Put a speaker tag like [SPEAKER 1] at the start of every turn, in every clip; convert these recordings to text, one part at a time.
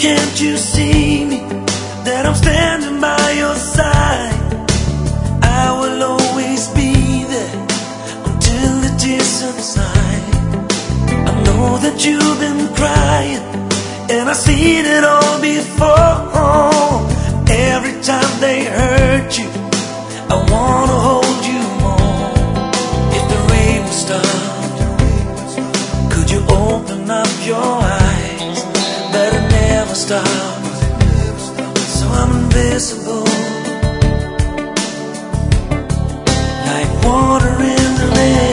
[SPEAKER 1] can't you see me, that I'm standing by your side? I will always be there until the tears subside. I know that you've been crying, and I've seen it all before. Every time they hurt you, I wanna hold you more. If the rain would stop, could you open up your eyes? But it never stops, so I'm invisible, like water in the rain.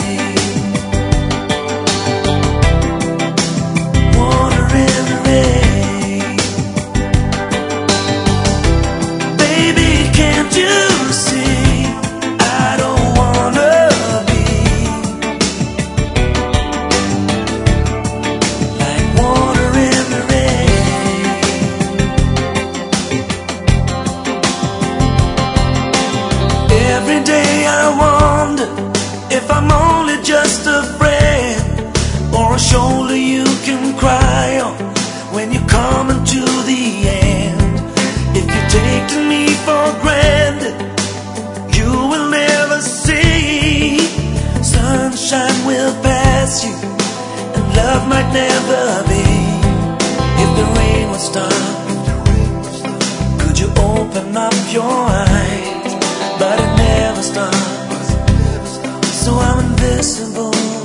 [SPEAKER 1] Every day I wonder if I'm only just a friend, or a shoulder you can cry on when you're coming to the end. If you're taking me for granted, you will never see. Sunshine will pass you, and love might never be. If the rain would stop, could you open up your eyes? But it never stops, so I'm invisible.